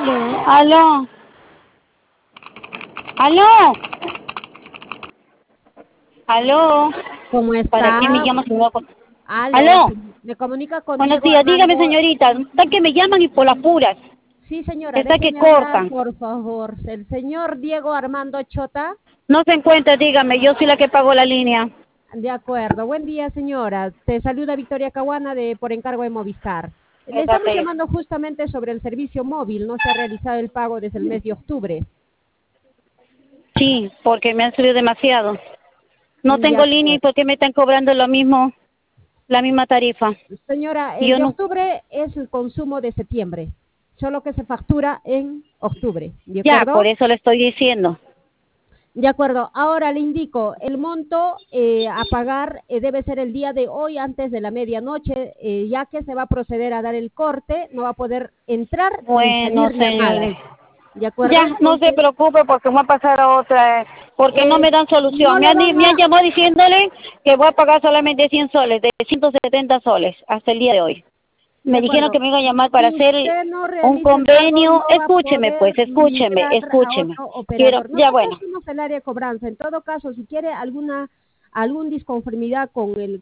Aló. Aló. Aló. ¿Cómo ¿Para qué me está? llamas si no? Aló, Aló. me comunica con Buenos Diego días, dígame Armando. señorita. Está que me llaman y por las puras. Sí, señora, Está que déjeme hablar, cortan. por favor. El señor Diego Armando Chota. No se encuentra, dígame. Yo soy la que pagó la línea. De acuerdo. Buen día, señora. Te saluda Victoria Caguana por encargo de Movistar. Le estamos Espérate. llamando justamente sobre el servicio móvil. No se ha realizado el pago desde el mes de octubre. Sí, porque me han subido demasiado. No De tengo línea y acuerdo. ¿por qué me están cobrando lo mismo, la misma tarifa? Señora, Y el yo de no. octubre es el consumo de septiembre, solo que se factura en octubre. ¿De Ya, por acuerdo? eso le estoy diciendo. De acuerdo, ahora le indico, el monto a pagar debe ser el día de hoy antes de la medianoche, ya que se va a proceder a dar el corte, no va a poder entrar ni Bueno, salir llamadas. señores. ¿De acuerdo? Ya, no se Entonces, preocupe porque voy a pasar a otra, porque no eh, me dan no solución. le van Me han a, llamado diciéndole que voy a pagar solamente 100 soles, de 170 soles hasta el día de hoy. de Me dijeron que acuerdo, me iban a llamar para si hacer usted no un realiza el pago, convenio. no va a Escúcheme, pues, poder escúcheme, migrar a escúcheme. otro Quiero, operador. ya Nosotros bueno. somos el área de cobranza. En todo caso, si quiere algún disconformidad con